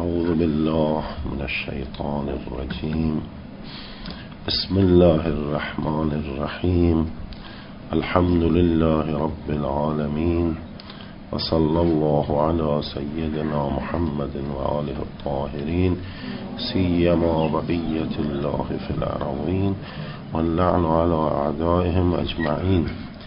أعوذ بالله من الشيطان الرجيم. بسم الله الرحمن الرحيم. الحمد لله رب العالمين، وصلى الله على سيدنا محمد وآله الطاهرين، سيما بقية الله في الأرضين، واللعن على أعدائهم أجمعين.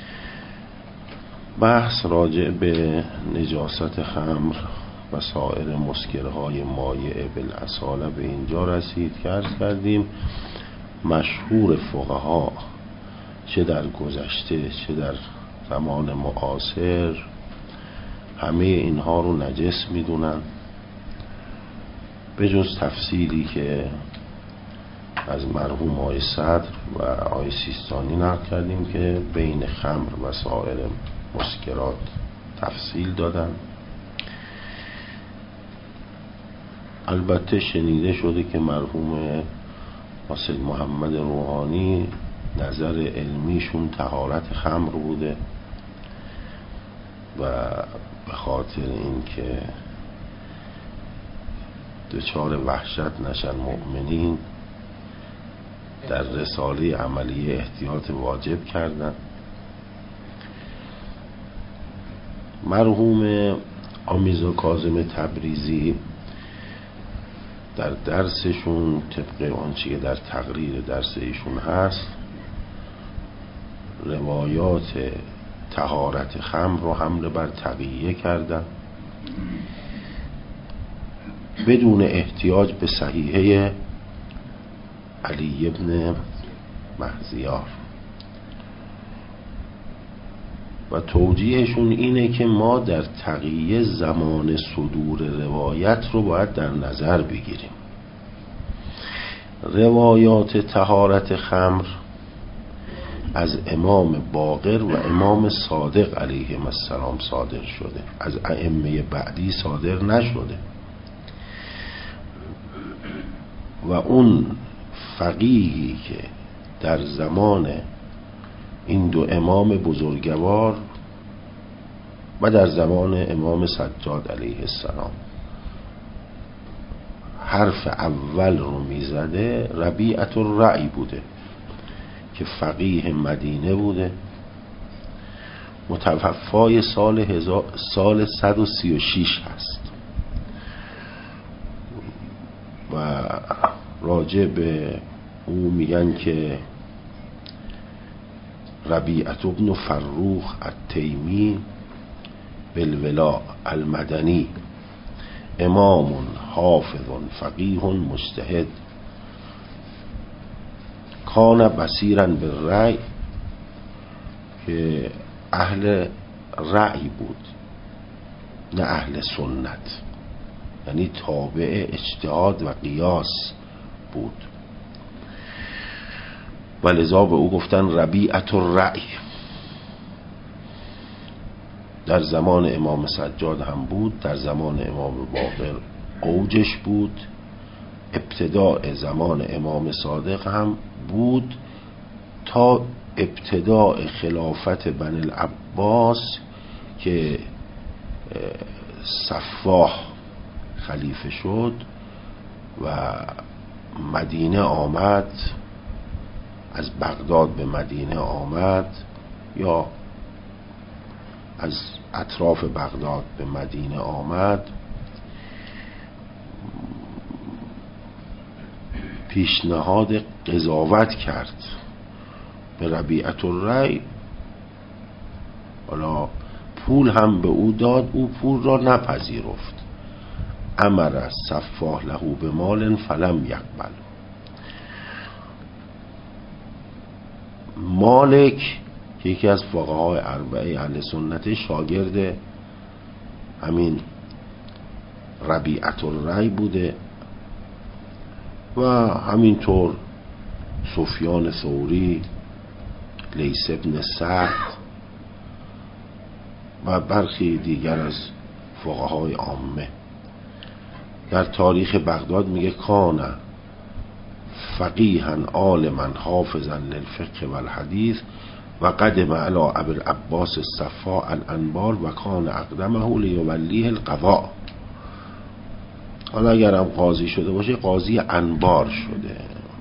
بحث راجع به نجاست خمر و سایر مسکرهای مایع بالاصاله به اینجا رسید که عرض کردیم مشهور فقها چه در گذشته چه در زمان معاصر همه اینها رو نجس میدونن، به جز تفصیلی که از مرحوم آقای صدر و آقای سیستانی نقل کردیم که بین خمر و سایر مسکرات تفصیل دادن. البته شنیده شده که مرحوم سید محمد روحانی نظر علمیشون طهارت خمر بوده و به خاطر اینکه دچار وحشت نشن مؤمنین در رساله عملی احتیاط واجب کردن. مرحوم آمیرزا کاظم تبریزی در درسشون طبق آنچه که در تقریر درس ایشون هست روایات طهارت خمر رو حمل بر تقیه کردن بدون احتیاج به صحیحه علی ابن مهزیار و توجیهشون اینه که ما در تقیه زمان صدور روایت رو باید در نظر بگیریم. روایات طهارت خمر از امام باقر و امام صادق علیهم السلام صادر شده، از ائمه بعدی صادر نشده و اون فقیهی که در زمان این دو امام بزرگوار و در زمان امام سجاد علیه السلام حرف اول رو میزده ربیعة الرأی بوده که فقیه مدینه بوده، متوفای سال 136 هست و راجع به او میگن که ربیعة ابن فروخ التیمی بالولا المدنی امام حافظ فقیه مجتهد کان بصیرا بالرأی، که اهل رأی بود نه اهل سنت، یعنی تابع اجتهاد و قیاس بود و لذا به او گفتن ربیعة الرأی. در زمان امام سجاد هم بود، در زمان امام باقر اوجش بود، ابتداء زمان امام صادق هم بود تا ابتداء خلافت بنی العباس که صفاح خلیفه شد و مدینه آمد، از بغداد به مدینه آمد یا از اطراف بغداد به مدینه آمد، پیشنهاد قضاوت کرد به ربیعة الرأی، حالا پول هم به او داد، او پول را نپذیرفت. امر صفاح له به مال فلم یقبل. مالک که یکی از فقهای اربعه اهل سنت شاگرد همین ربیعة الرأی بوده و همینطور سفیان ثوری، لیث ابن سعد و برخی دیگر از فقهای عامه. در تاریخ بغداد میگه کان فقیها عالما حافظا للفقه والحدیث و قدم علی ابی العباس الصفاء الانبار و کان اقدمه لیولیه القضاء. حالا اگرم قاضی شده باشه قاضی انبار شده.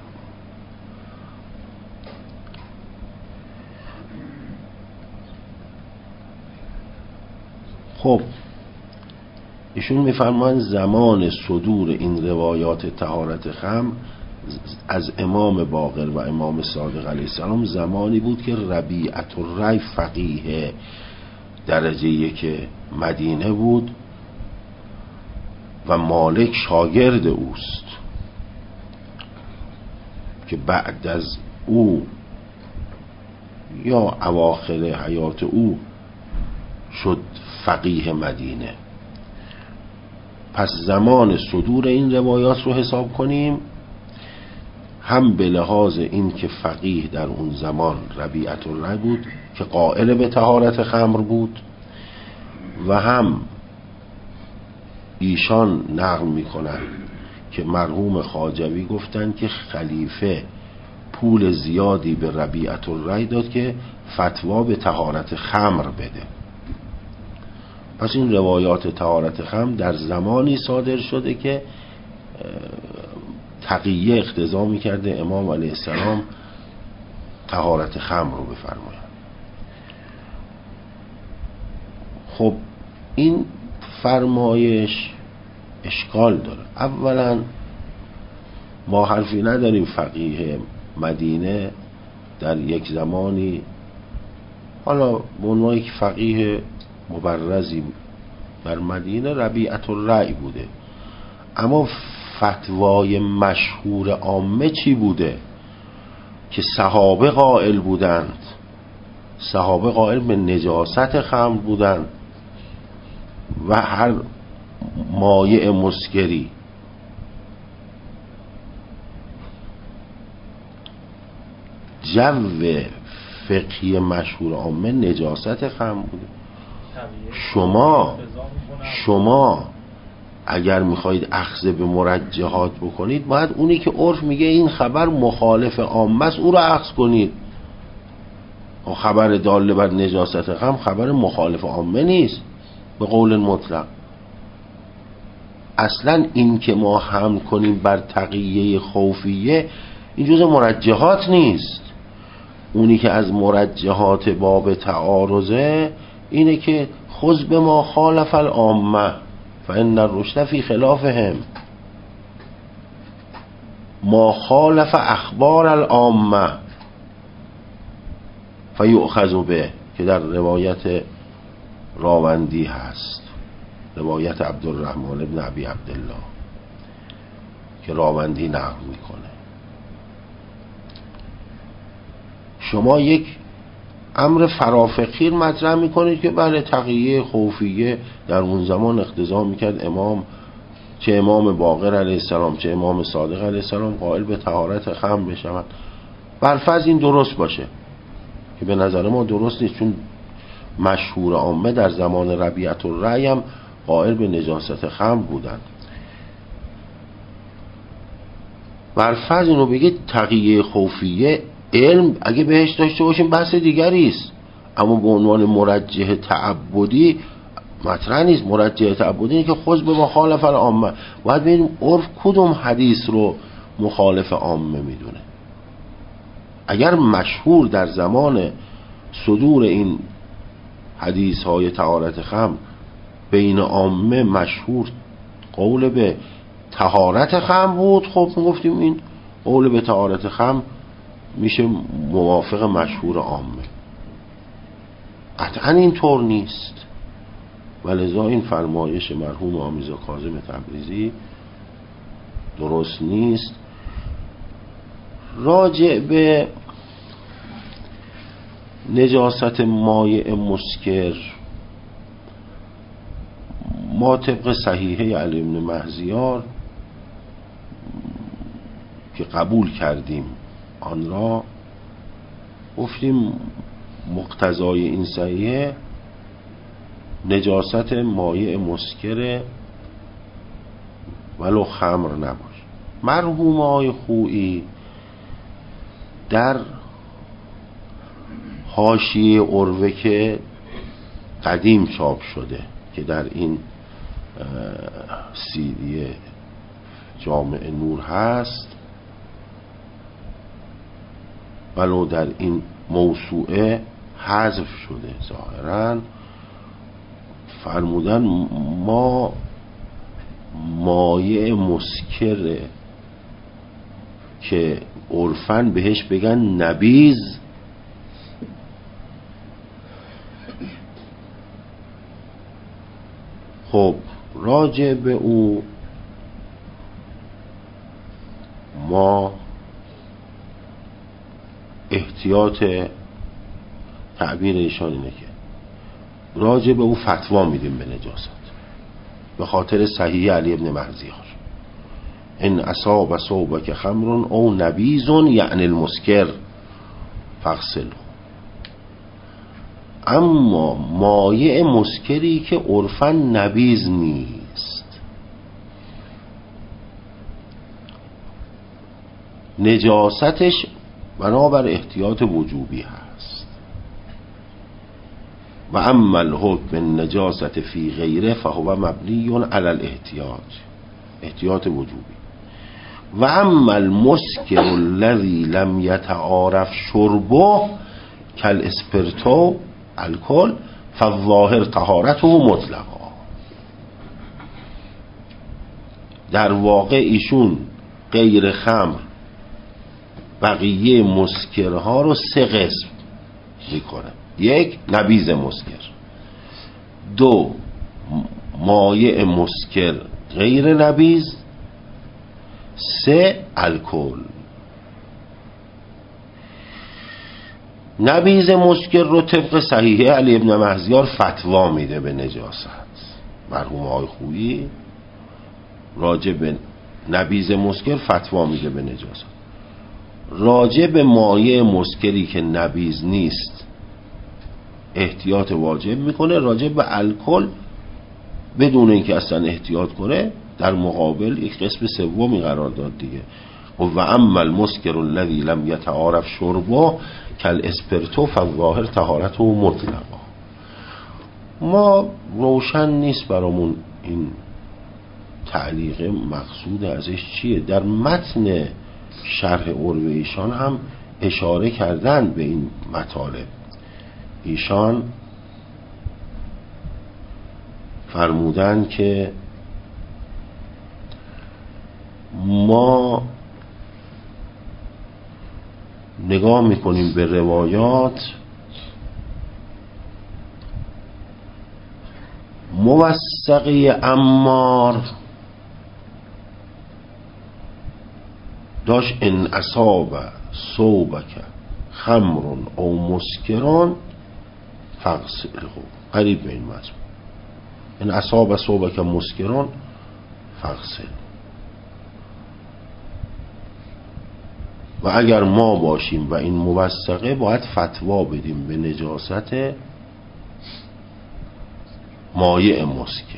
خب ایشون میفرمایند زمان صدور این روایات طهارت خمر از امام باقر و امام صادق علیه السلام زمانی بود که ربیعة الرأی فقیه درجه یک مدینه بود و مالک شاگرد اوست که بعد از او یا اواخر حیات او شد فقیه مدینه. پس زمان صدور این روایات رو حساب کنیم، هم به لحاظ این که فقیه در اون زمان ربیعة الرأی بود که قائل به طهارت خمر بود، و هم ایشان نقل میکنن که مرحوم خواجوی گفتن که خلیفه پول زیادی به ربیعة الرأی داد که فتوا به طهارت خمر بده. پس این روایات طهارت خمر در زمانی صادر شده که تقیه اقتضا میکرده امام علیه السلام طهارت خمر رو بفرماید. خب این فرمایش اشکال داره. اولا ما حرفی نداریم فقیه مدینه در یک زمانی، حالا به عنوان یک فقیه مبرزی بر مدینه ربیعة الرأی بوده، اما فتوای مشهور عامه چی بوده؟ که صحابه قائل بودند، صحابه قائل به نجاست خمر بودند و هر مایع مسکری. جو فقهی مشهور عامه نجاست خمر بوده. شما اگر میخواید اخذ به مرجحات بکنید باید اونی که عرف میگه این خبر مخالف عامه است او رو اخذ کنید. خبر داله بر نجاست خمر خبر مخالف عامه نیست به قول مطلق. اصلا این که ما حمل کنیم بر تقیه خوفیه این جزء مرجحات نیست. اونی که از مرجحات باب تعارضه اینه که خذ به ما خالف العامه فإن الرشد فی خلافهم، ما خالف اخبار العامه فیؤخذ به، که در روایت راوندی هست، روایت عبدالرحمن ابن ابی عبدالله که راوندی نقل میکنه. شما یک امر فرافقی مطرح میکنید که بله تقیه خوفیه در اون زمان اقتضا میکرد امام، چه امام باقر علیه السلام چه امام صادق علیه السلام قائل به طهارت خمر بشوند. برفرض این درست باشه که به نظر ما درست نیست، چون مشهور عامه در زمان ربیعة الرأی هم قائل به نجاست خمر بودن. برفرض اینو بگید تقیه خوفیه علم اگه بهش داشته باشیم بحث دیگری است، اما به عنوان مرجح تعبدی مطرح نیست. مرجح تعبدی اینه که خود به مخالف العامه، باید ببینیم عرف کدوم حدیث رو مخالف عامه میدونه. اگر مشهور در زمان صدور این حدیث های طهارت خمر بین عامه مشهور قول به طهارت خمر بود، خب میگفتیم این قول به طهارت خمر میشه موافق مشهور عامه. قطعا این طور نیست، ولذا این فرمایش مرحوم آمیزا کاظم تبریزی درست نیست. راجع به نجاست مایع مسکر ما طبق صحیحه علی بن مهزیار که قبول کردیم آن را، گفتیم مقتضای این صحیحه نجاست مایع مسکر ولو خمر نباش. مرحوم آقای خویی در حاشیه عروه که قدیم چاپ شده که در این CD جامع نور هست ولو در این موسوعه حذف شده ظاهراً، فرمودن ما مایع مسکر که عرفاً بهش بگن نبیذ خب راجع به او ما احتیاط تعبیر ایشان اینه که راجع به او فتوا میدیم به نجاست به خاطر صحیح علی ابن مهزیار ان اصاب ثوبک خمر او نبیذ یعنی المسکر فاغسله. اما مایع مسکری که عرفاً نبیذ نیست، نجاستش بنابر احتیاط وجوبی هست. و اما الحکم النجاست فی غیره فهو مبنی علی الاحتیاط، احتیاط وجوبی. و اما المسکر الذی لم یتعارف شربه کالاسپرتو الکل فالظاهر طهارته مطلقا. در واقع ایشون غیر خمر بقیه مسکرها رو 3 قسم میکنه: 1 نبیذ مسکر، 2 مایع مسکر غیر نبیذ، 3 الکل. نبیذ مسکر رو طبق صحیحه علی ابن مهزیار فتوا میده به نجاست. مرحوم آقای خویی راجع به نبیذ مسکر فتوا میده به نجاست. راجع به مایع مسکری که نبیذ نیست احتیاط واجب میکنه، راجع به الکل بدون اینکه اصلا احتیاط کنه در مقابل یک قسم سومی قرار داد دیگه. و اما المسکر الذی لم یتعارف شربه کالاسپرتو فالظاهر طهارته مطلقا. ما روشن نیست برامون این تعلیق مقصود ازش چیه. در متن شرح عروه ایشان هم اشاره کردن به این مطالب. ایشان فرمودن که ما نگاه میکنیم به روایات، موثقه عمار داشت ان اصاب ثوبک خمر او مسکران فاغسله، قریب به این مضمون، ان اصاب ثوبک مسکران فاغسله. و اگر ما باشیم و این موثقه باید فتوا بدیم به نجاست مایع مسکر.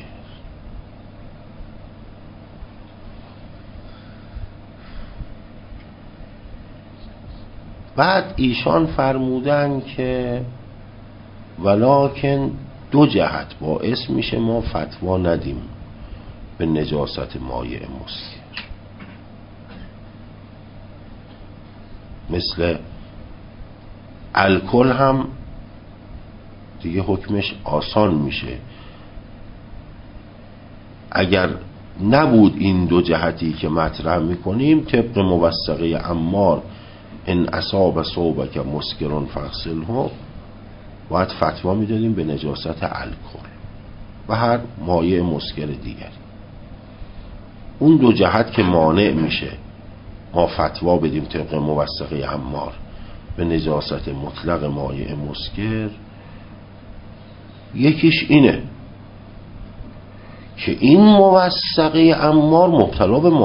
بعد ایشان فرمودن که ولکن 2 جهت باعث میشه ما فتوا ندیم به نجاست مایع مسکر. مثل الکل هم دیگه حکمش آسان میشه. اگر نبود این 2 جهتی که مطرح میکنیم طبق موثقه عمار ان اصاب ثوبک مسکرون فاغسله، باید فتوا میدادیم به نجاست الکل و هر مایع مسکر دیگری. اون 2 جهت که مانع میشه ما فتوا بدیم طبق موثقه عمار به نجاست مطلق مایع مسکر، یکیش اینه که این موثقه عمار مبتلا به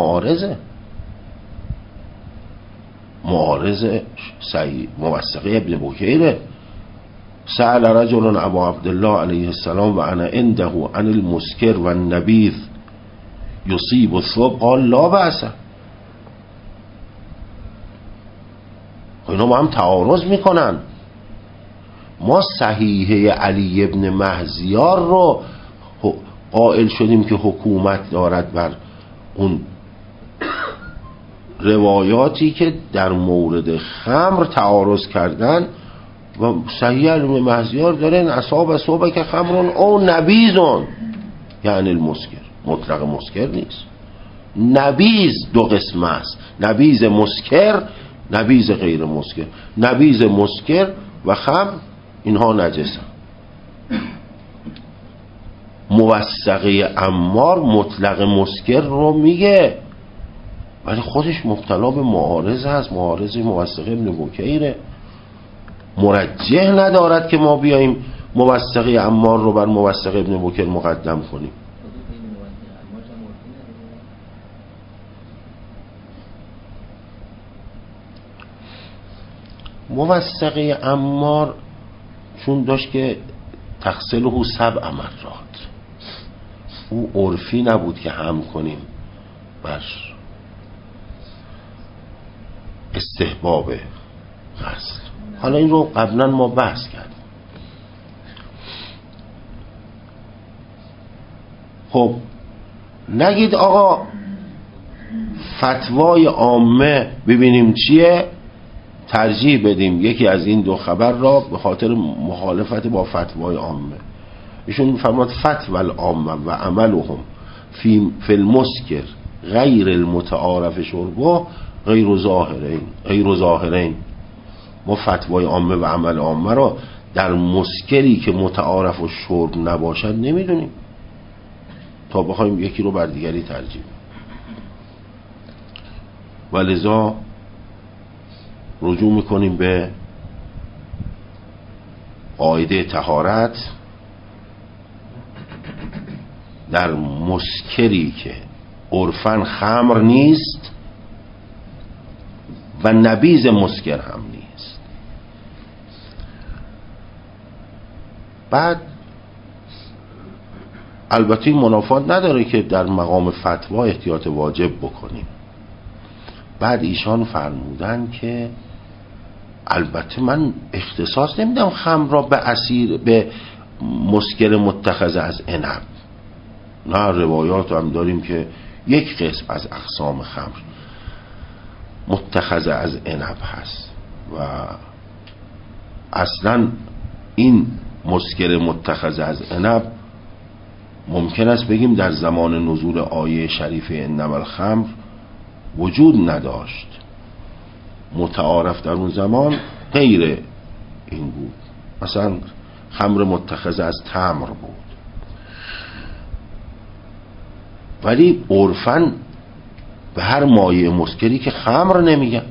معارضه صحیح موثقه ابن بکیره. سأل رجل ابو عبدالله علیه السلام و انا عنده عن المسکر و النبیذ یصیب الثوب قال لا بأس. اینا با هم تعارض میکنن. ما صحیحه علی ابن مهزیار رو قائل شدیم که حکومت دارد بر اون روایاتی که در مورد خمر تعارض کردن و صحیح علم مهزیار دارن اصحاب صحبه که خمرون او نبیزون، یعنی المسکر، مطلق مسکر نیست. نبیز دو قسم است، نبیز مسکر، نبیز غیر مسکر. نبیز مسکر و خمر اینها نجسن. موثقه عمار مطلق مسکر رو میگه ولی خودش مبتلا به معارض هست، معارض موثقه ابن بکیره. مرجح ندارد که ما بیاییم موثقه عمار رو بر موثقه ابن بکیر مقدم کنیم. موثقه عمار چون داشت که تغسله 7 مرات، او عرفی نبود که هم کنیم بر استحباب غسل. حالا این رو قبلا ما بحث کردیم. خب نگید آقا فتوای عامه ببینیم چیه، ترجیح بدیم یکی از این دو خبر را به خاطر مخالفت با فتوای عامه. ایشون میفرماد فتوى العامه و عملهم فی المسکر غیر المتعارف شربه غیر ظاهرین. ما فتوای عامه و عمل عامه را در مسکری که متعارف و شرب نباشد نمیدونیم تا بخوایم یکی رو بر دیگری ترجیح. ولذا رجوع میکنیم به قاعده طهارت در مسکری که عرفاً خمر نیست و نبیذ مسکر هم نیست. بعد البته این منافات نداره که در مقام فتوا احتیاط واجب بکنیم. بعد ایشان فرمودن که البته من اختصاص نمیدم خمر را به مسکر متخذ از عنب. نه، روایات هم داریم که یک قسم از اقسام خمر متخذ از عنب هست و اصلا این مسکر متخذ از عنب ممکن است بگیم در زمان نزول آیه شریفه انما الخمر وجود نداشت. متعارف در اون زمان غیر این بود، مثلا خمر متخذ از تمر بود، ولی عرفاً به هر مایه مسکری که خمر نمیگن.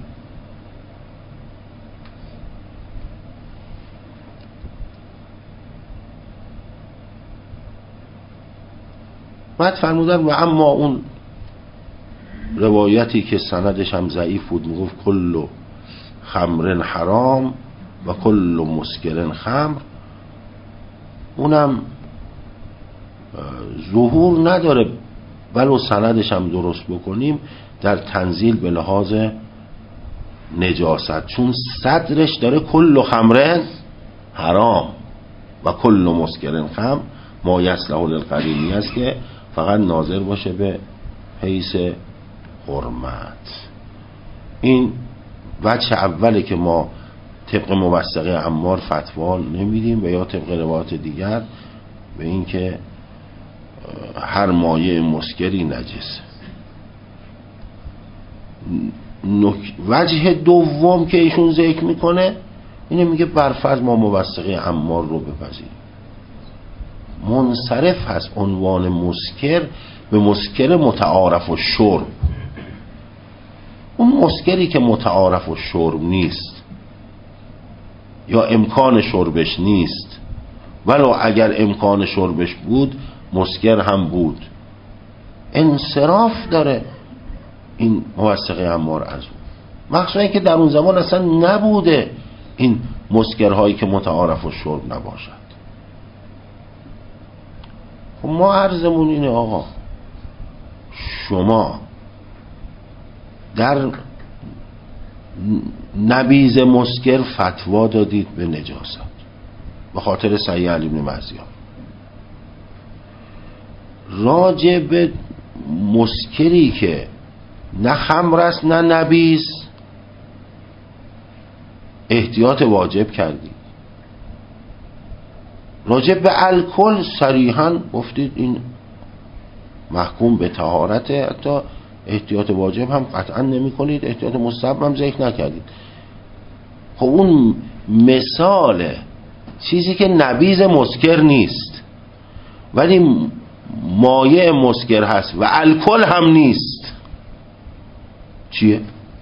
بعد فرمودن و اما اون روایتی که سندش هم ضعیف بود میگفت کل خمر حرام و کل مسکر خمر، اونم ظهور نداره ولو سندش هم درست بکنیم در تنزیل به لحاظ نجاست، چون صدرش داره کل خمر حرام و کل مسکر خمر ما یصلح للقرینی است که فقط ناظر باشه به حیث حرمت. این وجه اوله که ما طبق موثقه عمار فتوا نمیدیم و یا طبق روایات دیگر به این که هر مایه مسکری نجسه. وجه دوم که ایشون ذکر میکنه اینه، میگه برفرض ما موثقه عمار رو بپذیریم، منصرف هست عنوان مسکر به مسکر متعارف و شرب. اون مسکری که متعارف و شرب نیست یا امکان شربش نیست، ولو اگر امکان شربش بود مسکر هم بود، انصراف داره این موثقه عمار از اون، مخصوصا که در اون زمان اصلا نبوده این مسکرهایی که متعارف و شرب نباشد. خب ما عرضمون اینه آقا شما در نبیذ مسکر فتوا دادید به نجاست به خاطر صحیح علی بن مهزیار، راجع به مسکری که نه خمر است نه نبیذ، احتیاط واجب کردید. راجع به الکل صریحاً گفتید این محکوم به طهارته، حتی احتیاط واجب هم قطعا نمی کنید، احتیاط مستحب هم ذکر نکردید. خب اون مثال چیزی که نبیذ مسکر نیست ولی مایع مسکر هست و الکل هم نیست چیه؟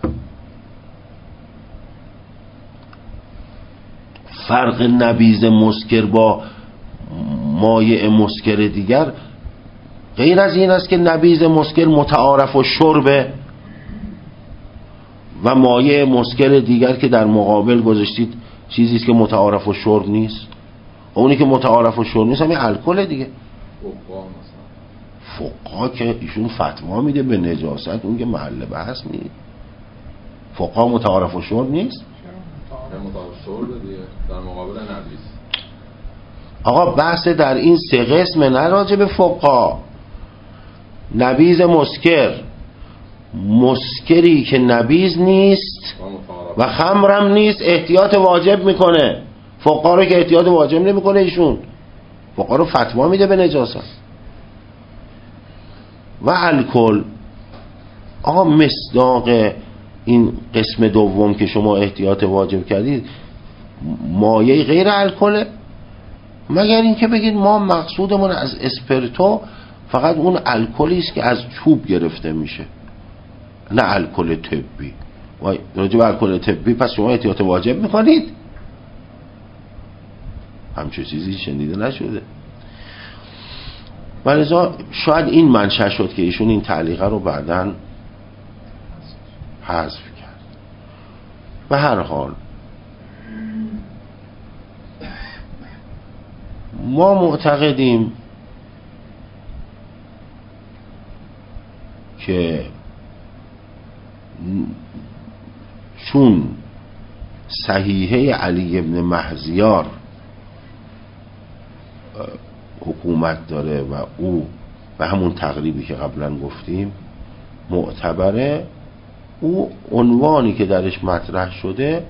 فرق نبیذ مسکر با مایع مسکر دیگر غیر از این است که نبیذ مسکر متعارف و شربه و مایع مسکر دیگر که در مقابل گذاشتید چیزی است که متعارف و شرب نیست. اونی که متعارف و شرب نیست همین الکل دیگه. فقها که ایشون فتوا میده به نجاست، اون که محل بحث نیست. فقها متعارف و شرب نیست. متعارف شرب دیگه در مقابل نبیذ. آقا بحث در این سه قسم نه راجع به فقها. نبیذ مسکر، مسکری که نبیذ نیست و خمرم نیست، احتیاط واجب میکنه. فقها رو که احتیاط واجب نمیکنه ایشون، فقها رو فتوا میده به نجاست. و الکل، آقا مصداق این قسم دوم که شما احتیاط واجب کردید مایه غیر الکله، مگر اینکه بگید ما مقصودمون از اسپرتو فقط اون الکلی است که از چوب گرفته میشه، نه الکل طبی. و راجع به الکل طبی پس شما احتیاط واجب میکنید؟ همچه چیزی شنیده نشده. ولذا شاید این منشأ شد که ایشون این تعلیقه رو بعداً حذف کرد. به هر حال ما معتقدیم که چون صحیحه علی ابن مهزیار حکومت داره و او به همون تقریبی که قبلا گفتیم معتبره، او عنوانی که درش مطرح شده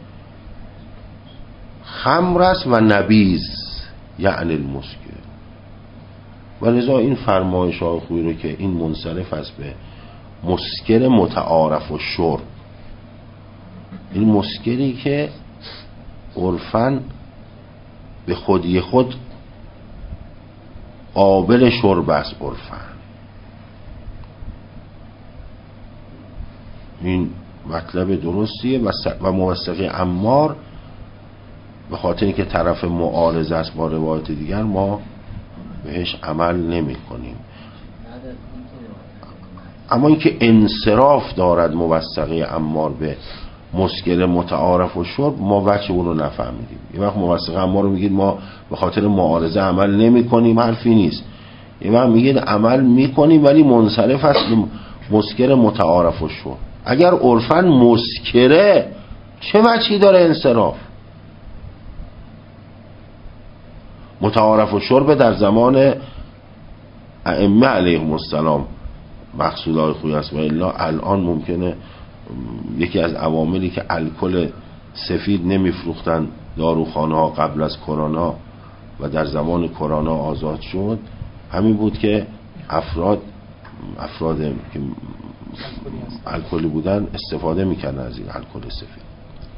خمر است و نبیذ یعنی المسکر. و لذا این فرمایش های خوبی رو که این منصرف است به مسکر متعارف و شرب، این مسکری که عرفاً به خودی خود قابل شرب است عرفاً، این مطلب درستیه. و موثقه عمار به خاطر اینکه طرف معارض است با روایت دیگر ما بهش عمل نمی کنیم. اما اینکه انصراف دارد موثقه عمار به مسکر متعارف و شرب ما وجه اون رو نفهمیدیم. یه وقت موثقه عمار رو میگید ما به خاطر معارضه عمل نمی کنیم، حرفی نیست. یه وقت میگید عمل میکنیم ولی منصرف است مسکر متعارف و شرب. اگر عرفاً مسکره چه وجهی داره انصراف؟ متعارف و شرب در زمان ائمه علیهم السلام مقصودهای خوبی است و الا الان ممکنه یکی از عواملی که الکل سفید نمیفروختن داروخانه ها قبل از کرونا و در زمان کرونا آزاد شد همین بود که افراد که الکلی بودن استفاده میکنن از این الکل سفید.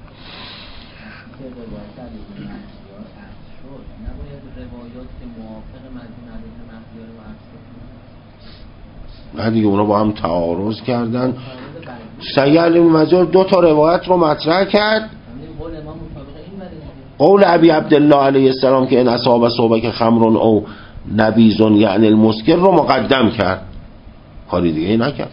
نه دیگه اونا با هم تعارض کردن. سید علی مزار دو تا روایت رو مطرح کرد. قول ابی عبدالله علیه السلام که ان اصاب صوبک خمرون او نبیذون یعنی المسکر رو مقدم کرد، کاری دیگه نکرد.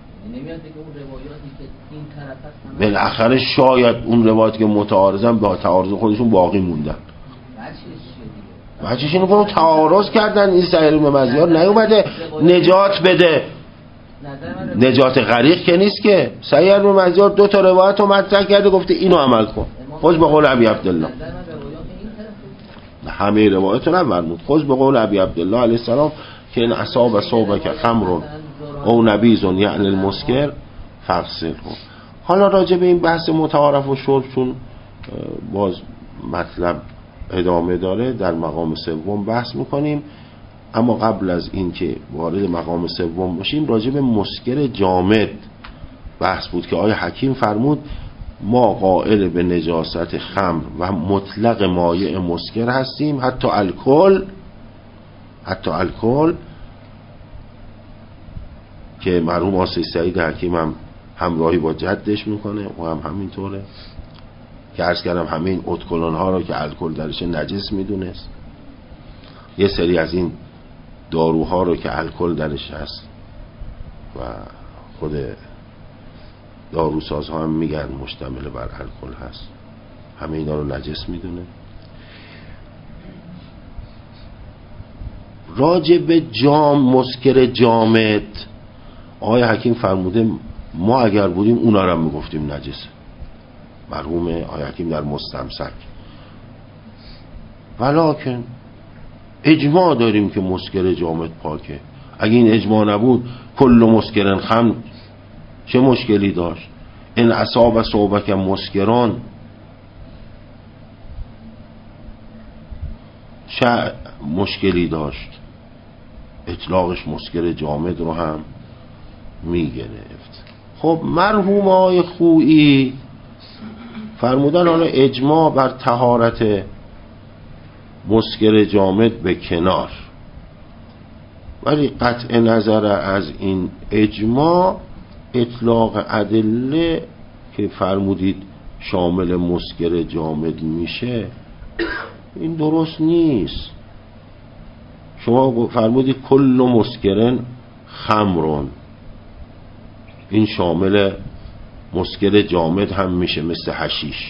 بالاخره شاید اون روایت که متعارضن با تعارض خودشون باقی موندن. بچه‌ش اینو که تعارض کردن. این سعید بن مزیار نیومده نجات بده، نجات غریق که نیست که. سعید بن مزیار دو تا روایت رو مطرح کرده گفته اینو عمل کن. خود به قول ابی عبدالله همه روایت رو نفرمود. خود به قول ابی عبدالله علیه السلام که این اصاب صوبک خمر او نبیذ یعنی المسکر فغسله. حالا راجع به این بحث متعارف و شرب چون باز مطلب ادامه داره در مقام سوم بحث میکنیم، اما قبل از این که وارد مقام سوم باشیم راجع به مسکر جامد بحث بود که آقای حکیم فرمود ما قائل به نجاست خمر و مطلق مایع مسکر هستیم، حتی الکل که مرحوم آقای سعید حکیم هم همراهی با جدش میکنه و هم همینطوره که عرض کردم همه این ادکلون ها رو که الکل درش نجس میدونست، یه سری از این داروها رو که الکل درش هست و خود داروسازها هم میگن مشتمل بر الکل هست، همه اینا رو نجس میدونه. راجع به مسکر جامد آقای حکیم فرموده ما اگر بودیم اونا رو میگفتیم نجسه، مرحوم آقای حکیم در مستمسک، ولکن اجماع داریم که مسکر جامد پاکه. اگه این اجماع نبود کل مسکرن خمر چه مشکلی داشت؟ این اصاب صوبک مسکران چه مشکلی داشت؟ اطلاقش مسکر جامد رو هم میگرفت. خب مرحوم آقای خویی فرمودن حالا اجماع بر طهارت مسکر جامد به کنار، ولی قطع نظر از این اجماع اطلاق ادله که فرمودید شامل مسکر جامد میشه این درست نیست. شما فرمودید کل مسکرن خمرون، این شامل مسکر جامد هم میشه مثل حشیش،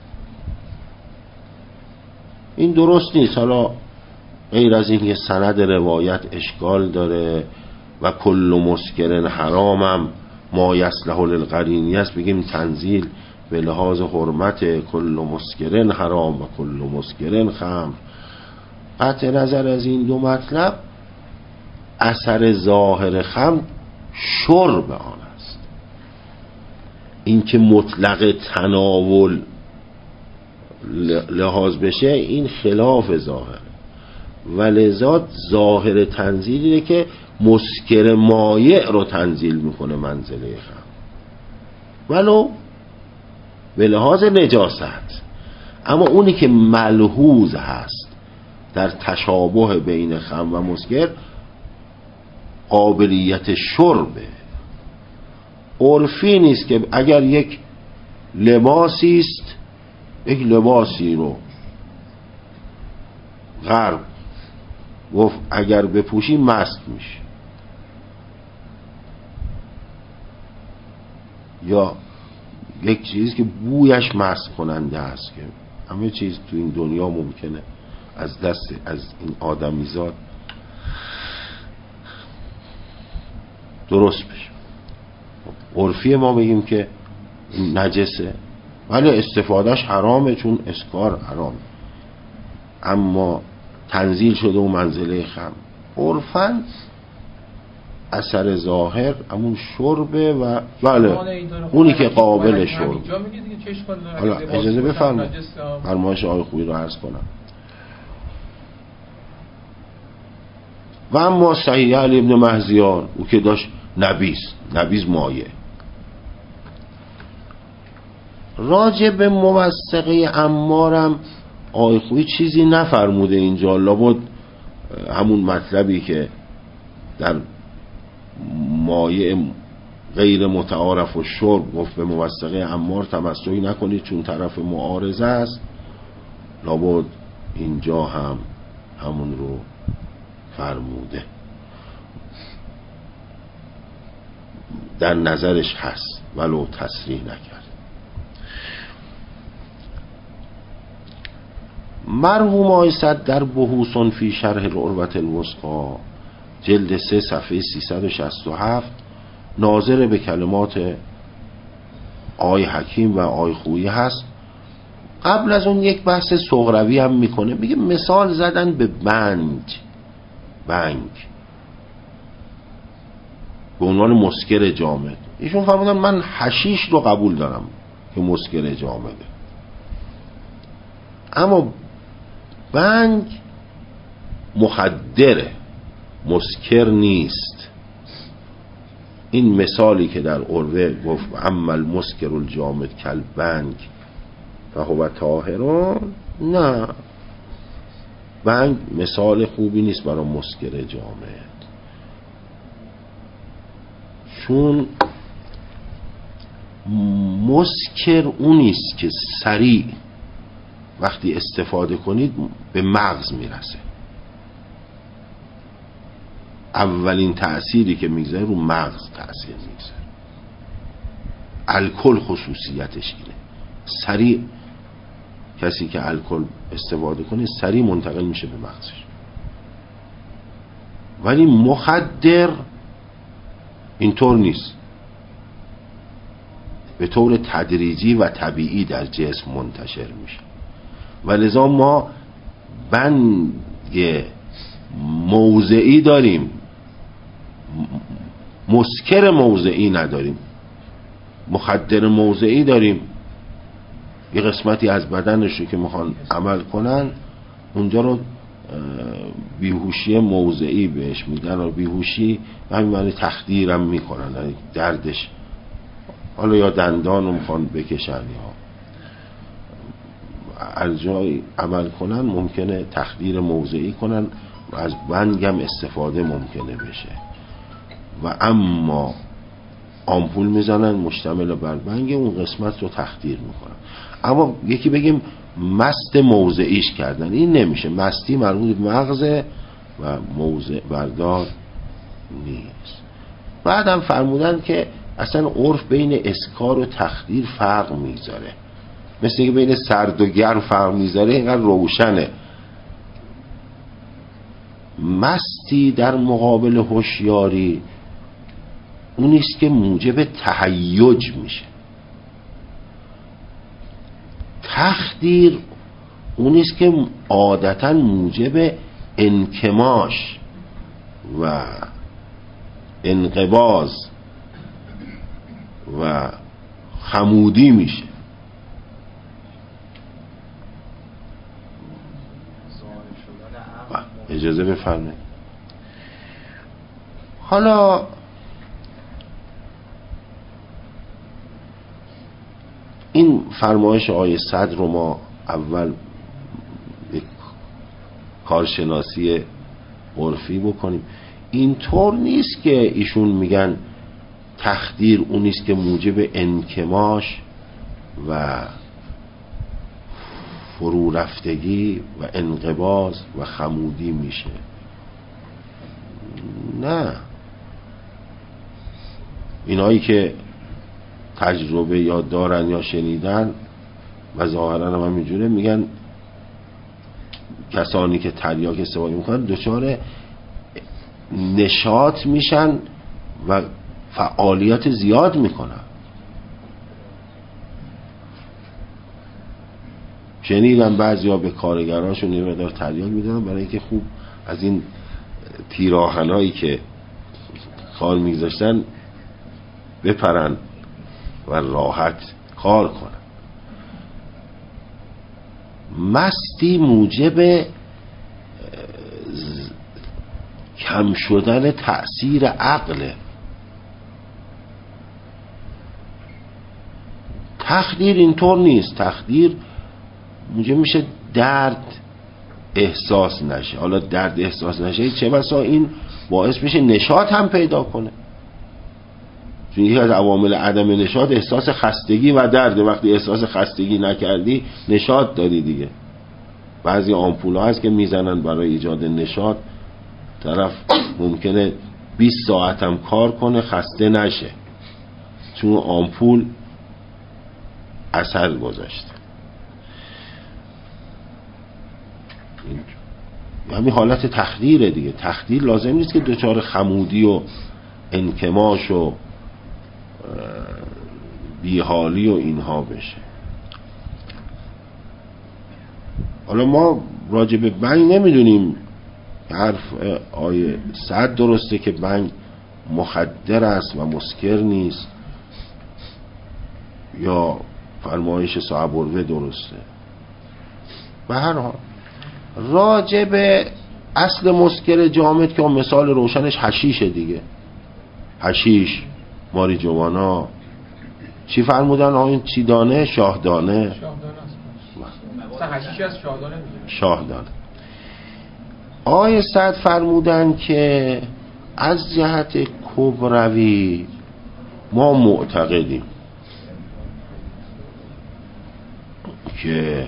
این درست نیست. حالا غیر از این که سند روایت اشکال داره و کل مسکرن حرامم ما یصلح للقرینی است، بگیم تنزیل به لحاظ حرمت کل مسکرن حرام و کل مسکرن خمر. قطع نظر از این دو مطلب اثر ظاهر خمر شرب آن است، این که مطلق تناول لحاظ بشه این خلاف ظاهر، ولذا ظاهر تنزیل اینه که مسکر مایع رو تنزیل میکنه منزله خمر ولو به لحاظ نجاست. اما اونی که ملحوظ هست در تشابه بین خمر و مسکر قابلیت شربه. عرفی نیست که اگر یک لباسی است، یک لباسی رو غرب گفت اگر بپوشی مست میشه، یا یک چیزی که بویش مست کننده است، که همه چیز تو این دنیا ممکنه از دست از این آدمیزاد درست بشه. عرفی ما بگیم که نجسه ولی استفادهش حرامه چون اسکار حرامه، اما تنزیل شده و منزله خمر. عرفاً اثر ظاهر همون شربه و بله اونی که قابل شرب. حالا اجازه بفرمایید فرمایش آقای خویی رو عرض کنم. و اما صحیح علی ابن مهزیان او که داشت نبیز مایه. راجع به موثقه عمارم آقای خویی چیزی نفرموده اینجا، لابد همون مطلبی که در مایع غیر متعارف و شرب گفت به موثقه عمار تمسکی نکنید چون طرف معارضه است، لابد اینجا هم همون رو فرموده، در نظرش هست ولو تصریح نکرد. مرحوم آقای صدر در بحوث فی شرح العروة الوثقی جلد 3 صفحه 367 ناظر به کلمات آقای حکیم و آقای خویی هست. قبل از اون یک بحث صغروی هم میکنه، میگه مثال زدن به بنگ به عنوان مسکر جامد. ایشون فرمودن من حشیش رو قبول دارم که مسکر جامده، اما بنگ مخدره، مسکر نیست. این مثالی که در عروه گفت اما المسکر الجامد کل بنگ فهو طاهرون، نه، بنگ مثال خوبی نیست برای مسکر جامد، چون مسکر اونیست که سریع وقتی استفاده کنید به مغز میرسه. اولین تأثیری که میگذاره رو مغز تأثیر میگذاره. الکل خصوصیتش اینه، سریع کسی که الکل استفاده کنه سریع منتقل میشه به مغزش. ولی مخدر اینطور نیست، به طور تدریجی و طبیعی در جسم منتشر میشه و لذا ما بنگ موضعی داریم، مسکر موضعی نداریم. مخدر موضعی داریم، یه قسمتی از بدنش رو که میخوان عمل کنن اونجا رو بیهوشی موضعی بهش میدن و بیهوشی همین معنی تخدیرم میکنن، یعنی دردش حالا یا دندان رو میخوان بکشن یا از جای عمل کنن ممکنه تخدیر موضعی کنن و از بنگ هم استفاده ممکنه بشه. و اما آمپول میزنن مشتمل بر بنگ، اون قسمت رو تخدیر میکنن. اما یکی بگیم مست موضعیش کردن، این نمیشه. مستی مربوط به مغزه و موضع بردار نیست. بعدم فرمودن که اصلا عرف بین اسکار و تخدیر فرق میذاره، مثل که بین سرد و گرم فرق میذاره، اینقدر روشنه. مستی در مقابل هوشیاری اونیست که موجب تهیج میشه. تخدیر اونیست که عادتا موجب انکماش و انقباض و خمودی میشه. اجازه بفرمایید. حالا این فرمایش آیه 100 رو ما اول یک کارشناسی عرفی بکنیم. اینطور نیست که ایشون میگن تخدیر اونیست که موجب انکماش و فرو رفتگی و انقباض و خمودی میشه. نه، اینایی که تجربه یا دارن یا شنیدن و ظاهرا هم همینجوره میگن کسانی که تریاک استفاده میکنن دچار نشاط میشن و فعالیت زیاد میکنن. شنیدم بعضیا به کارگراشون یه مقدار تریاک میدن برای اینکه خوب از این تیراهنایی که کار میگذاشتن بپرن و راحت کار کنن. مستی موجب کم شدن تأثیر عقل. تخدیر اینطور نیست. تخدیر موجب میشه درد احساس نشه. حالا درد احساس نشه چه بسا این باعث بشه نشاط هم پیدا کنه، چون یکی از عوامل عدم نشاط احساس خستگی و درد. وقتی احساس خستگی نکردی نشاط داری دیگه. بعضی آمپول ها هست که میزنن برای ایجاد نشاط، طرف ممکنه 20 ساعت هم کار کنه خسته نشه، چون آمپول اثر گذاشته. همین حالت تخدیره دیگه. تخدیر لازم نیست که دچار خمودی و انکماش و بیحالی و اینها بشه. حالا ما راجع به بنگ نمیدونیم، حرف آیه 100 درسته که بنگ مخدر است و مسکر نیست، یا فرمایش صاحب الوه درسته. به هر حال راجع به اصل مسکر جامد که مثال روشنش حشیشه دیگه. حشیش، ماری جوانا، چی فرمودن آقایون؟ چی دانه؟ شاهدانه. شاهدانه است. حشیش از شاهدانه میگه. شاهدانه. آقای سعد فرمودن که از جهت کبروی ما معتقدیم که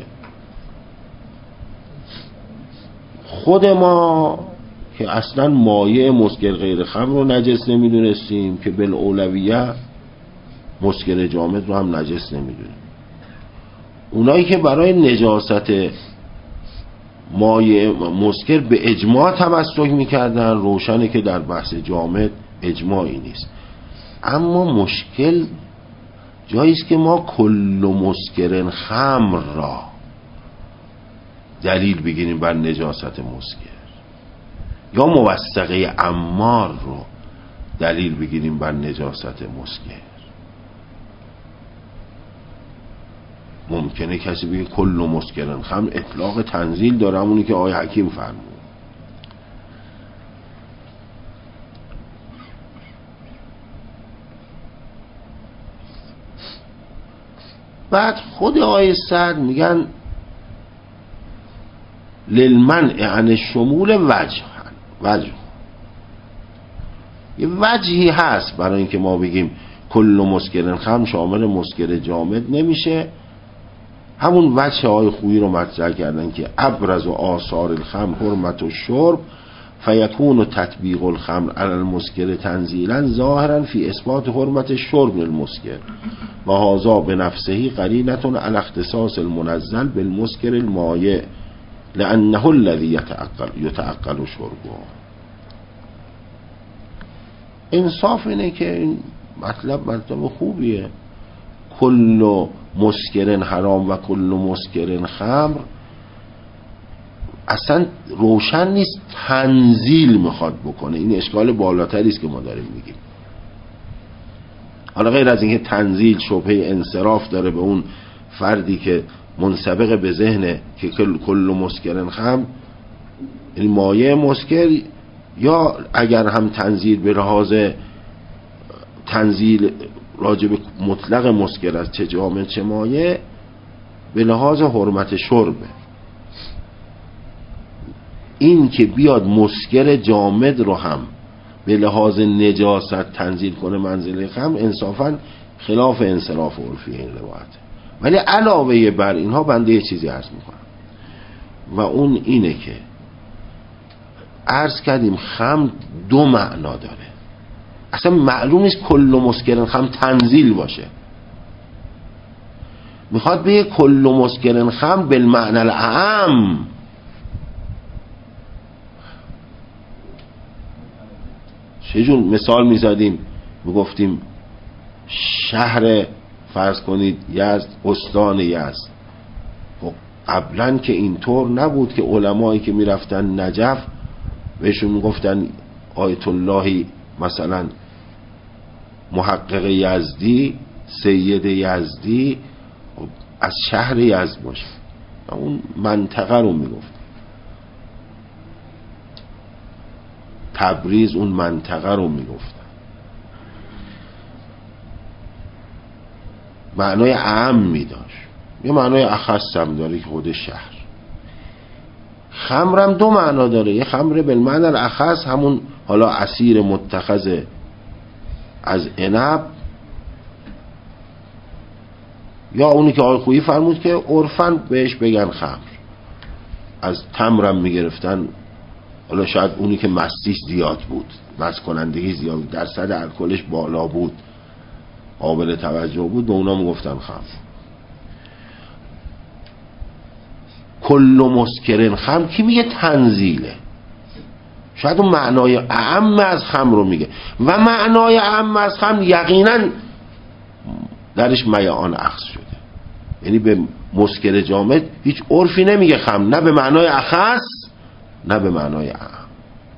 خود ما که اصلا مایع مسکر غیر خمر رو نجس نمیدونستیم، که بالاولویه مسکر جامد رو هم نجس نمیدونیم. اونایی که برای نجاست مایع مسکر به اجماع تمسک میکردن، روشنه که در بحث جامد اجماعی نیست. اما مشکل جاییست که ما کل مسکر خمر را دلیل بگیریم بر نجاست مسکر، یا موثقه عمار رو دلیل بگیریم بر نجاست مسکر. ممکنه کسی بگه کل مسکر خمر اطلاق تنزیل داره، همونی که آقای حکیم فرمود. بعد خود آقای سعد میگن للمنع عن شمول وجه یه وجهی هست برای اینکه ما بگیم کل مسکر خمر شامل مسکر جامد نمیشه. همون وجه های خویی رو مطرح کردن که ابرز و آثار الخمر حرمت و شرب فیکون و تطبیق الخمر علی المسکر تنزیلا ظاهرا فی اثبات حرمت شرب المسکر و هذا بنفسه قرینة علی اختصاص المنزل بالمسکر المایع لانه الذی یتعقل شربه. انصاف اینه که این مطلب خوبیه. کل مسکرن حرام و کل مسکرن خمر اصلا روشن نیست، تنزیل میخواد بکنه. این اشکال بالاتری است که ما داریم میگیم. حالا غیر از اینکه تنزیل شبهه انصراف داره به اون فردی که منسبق به ذهنه که کل مسکرن خمر این مایع مسکر، یا اگر هم تنزیل به لحاظ تنزیل راجب مطلق مسکر از چه جامد چه مایع به لحاظ حرمت شربه. این که بیاد مسکر جامد رو هم به لحاظ نجاست تنزیل کنه منزله خمر، انصافا خلاف انصراف عرفی این روایته. ولی علاوه بر اینها بنده یه چیزی عرض میکنم و اون اینه که عرض کردیم خمر دو معنا داره. اصلا معلوم نیست کل مسکرن خمر تنزیل باشه. میخواد بگه کل مسکرن خمر بالمعنی الاعم. چجور مثال میزدیم؟ میگفتیم شهر فرض کنید یزد، استان یزد. قبلا که اینطور نبود که علمایی که میرفتن نجف بهشون میگفتن آیت اللهی مثلا محقق یزدی، سید یزدی از شهر یزد باشه، اون منطقه رو میگفت. تبریز اون منطقه رو میگفت. معنای اعم میداشت، یه معنای اخص هم داره که خود شهر. خمرم دو معنا داره. یه خمر بالمعنی الاخص همون حالا عصیر متخذ از عنب، یا اونی که آقای خویی فرمود که عرفاً بهش بگن خمر. از تمرم میگرفتن، حالا شاید اونی که مستیش زیاد بود، مست کنندگی زیاد بود، درصد الکلش بالا بود، قابل توجه بود، به اونا میگفتن خمر. کل مسکرن خمر کی میگه؟ تنزیله. شاید اون معنای اعم از خمر رو میگه و معنای اعم از خمر یقینا درش میعان اخذ شده. یعنی به مسکر جامد هیچ عرفی نمیگه خمر، نه به معنای اخص نه به معنای اعم.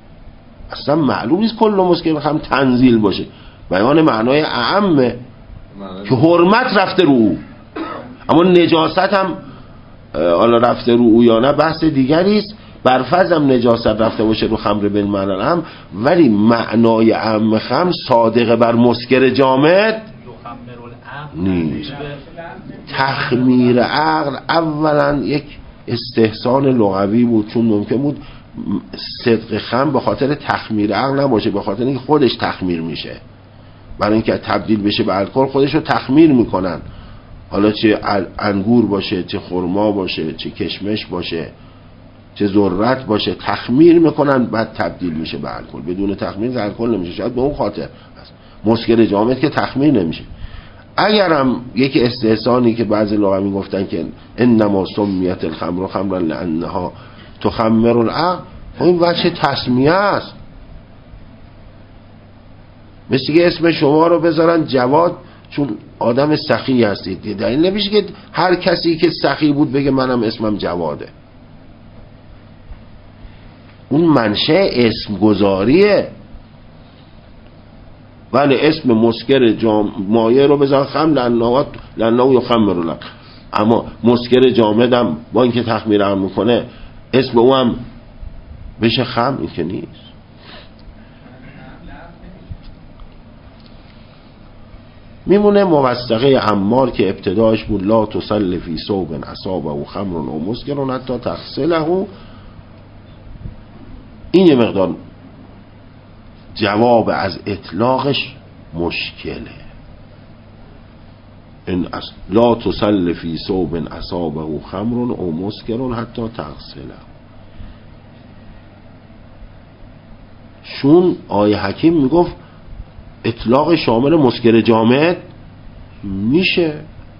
اصلا معلوم نیست کل مسکر خمر تنزیل باشه، بیان معنای اعمه. که حرمت رفته رو او، اما نجاست هم حالا رفته رو او یا نه بحث دیگری است. برفرض هم نجاست رفته باشه رو خمر بالمعنی هم، ولی معنای عام خمر صادق بر مسکر جامد نیست. تخمیر عقل اولا یک استحسان لغوی بود، چون ممکن بود صدق خمر به خاطر تخمیر عقل نباشه، به خاطر اینکه خودش تخمیر میشه، برای اینکه تبدیل بشه به الکل خودش رو تخمیر میکنن، حالا چه انگور باشه، چه خرما باشه، چه کشمش باشه، چه ذرت باشه، تخمیر میکنن بعد تبدیل میشه به الکل. بدون تخمیر الکل نمیشه. شاید به اون خاطر مسکر جامد که تخمیر نمیشه. اگرم یک استحسانی که بعضی لغوی گفتن که انما سمیت الخمر خمرا لانها تخمر العقل، این وجه تسمیه است. مثل که اسم شما رو بذارن جواد چون آدم سخی هستید، دلیل نمیشه که هر کسی که سخی بود بگه منم اسمم جواده. اون منشأ اسم گذاریه. ولی اسم مسکر مایع رو بذار خمر لانه یخمر العقل، اما مسکر جامدم با اینکه تخمیر هم میکنه اسم او هم بشه خمر، این که نیست. میمونه موثقه عمار که ابتداش بود لا تصل فی ثوب اصابه خمر او مسکر حتی تغسله. این یه مقدار جواب از اطلاقش مشکله. این لا تصل فی ثوب اصابه خمر او مسکر حتی تغسله، چون آیه حکیم میگفت اطلاق شامل مسکر جامد میشه.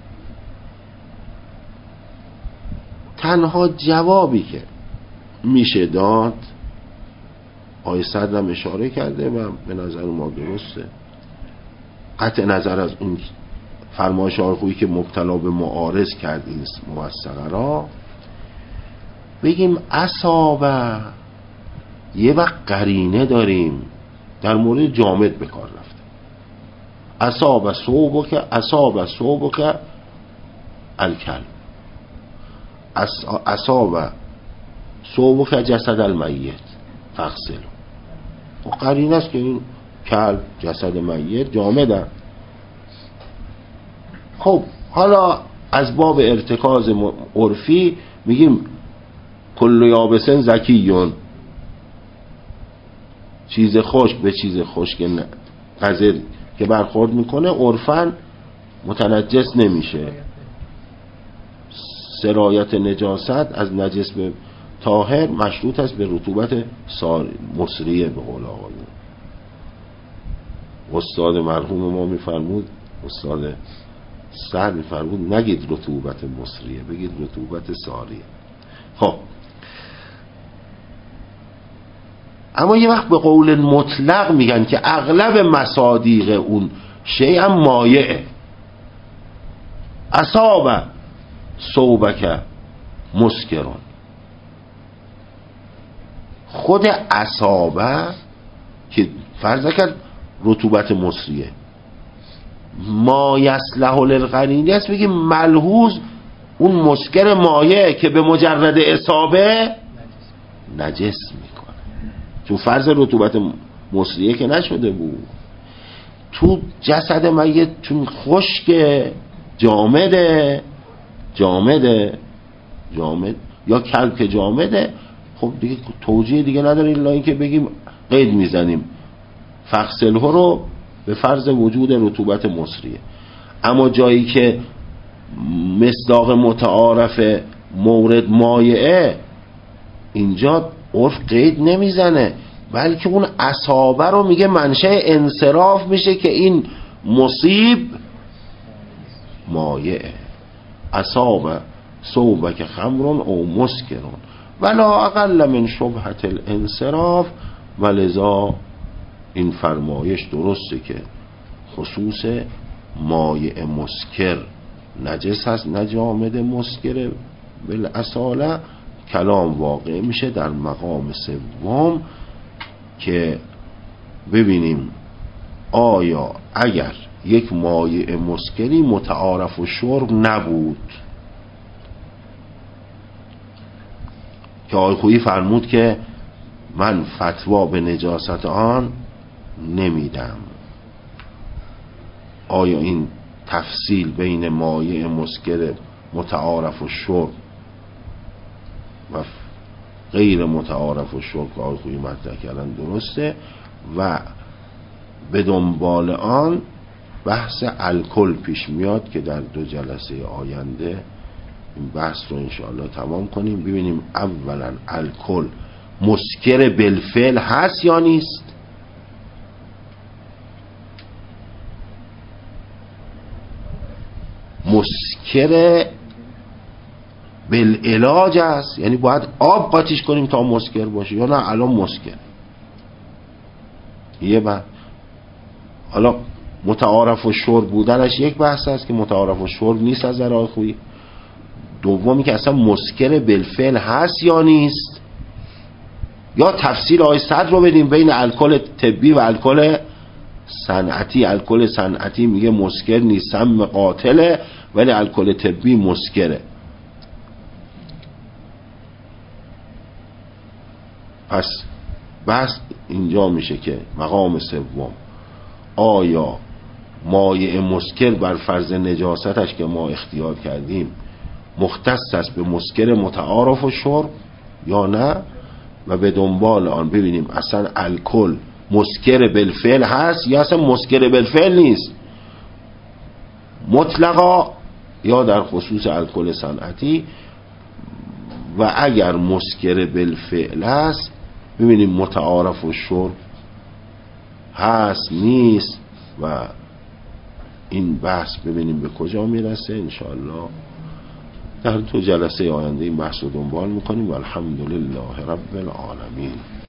تنها جوابی که میشه داد، آیه صدرم اشاره کرده و به نظر ما درسته، قطع نظر از اون فرمایش آقایی که مبتلا به معارض کرد این موثقه را، بگیم اصابه یه وقت قرینه داریم در مورد جامد به کار رفته. اصابه صوبک الکلب، اصابه صوبک جسد المیت فغسلو. و قرینه است که این کلب جسد میت جامده. خب حالا از باب ارتکاز عرفی میگیم کل یابسن زکیون، چیز خشک به چیز خشک قذر که برخورد میکنه عرفاً متنجس نمیشه. سرایت نجاست از نجس به طاهر مشروط است به رطوبت مصریه. به قول آقایون استاد مرحوم ما میفرمود، استاد سر میفرمود نگید رطوبت مصریه، بگید رطوبت ساریه. خب اما یه وقت به قول مطلق میگن که اغلب مصادیق اون شیء هم مایعه. اصابه صوبک مسکرون، خود اصابه که فرض کرد رطوبت مصریه ما یصلح للقرینه است، بگیم ملحوظ اون مسکر مایع که به مجرد اصابه نجس میکنه، چون فرض رطوبت مصریه که نشده بود. تو جسد میت چون خشک جامد یا کلب که جامده، خب دیگه توجیه دیگه نداره الا اینکه بگیم قید میزنیم فغسله رو به فرض وجود رطوبت مصریه. اما جایی که مصداق متعارف مورد مایعه، اینجا عرف قید نمیزنه، بلکه اون اصابه رو میگه منشأ انصراف میشه که این مصیب مایعه. اصابه صوبک خمرون او مسکرون ولا اقل من شبهت الانصراف. ولذا این فرمایش درسته که خصوص مایع مسکر نجس هست، نجامد مسکر بالاصاله. کلام واقع میشه در مقام سوم که ببینیم آیا اگر یک مایع مسکری متعارف و شرب نبود که آقای خویی فرمود که من فتوا به نجاست آن نمیدم. آیا این تفصیل بین مایع مسکر متعارف و شرب و غیر متعارف و شرب که آقای خویی مطرح کردن درسته؟ و به دنبال آن بحث الکل پیش میاد که در 2 جلسه آینده این بحث رو انشاءالله تمام کنیم، ببینیم اولا الکل مسکر بالفعل هست یا نیست، مسکر بالعلاج است، یعنی باید آب قاطیش کنیم تا مسکر باشه، یا نه الان مسکر. یه بعد حالا متعارف و شرب بودنش یک بحث است که متعارف و شرب نیست از نظر خویی. دومی که اصلا مسکر بالفعل هست یا نیست، یا تفصیل آیه صدر رو بدیم بین الکل طبی و الکل صنعتی. الکل صنعتی میگه مسکر نیست، سم قاتله، ولی الکل طبی مسکره. پس بحث اینجا میشه که مقام سوم آیا مایع مسکر بر فرض نجاستش که ما اختیار کردیم مختص است به مسکر متعارف و شرب یا نه، و به دنبال آن ببینیم اصلا الکل مسکر بالفعل هست یا اصلا مسکر بالفعل نیست، مطلقا یا در خصوص الکل صنعتی. و اگر مسکر بالفعل است ببینیم متعارف و شرب هست نیست، و این بحث ببینیم به کجا میرسه. انشاءالله در 2 جلسه آینده این بحث رو دنبال میکنیم و الحمدلله رب العالمین.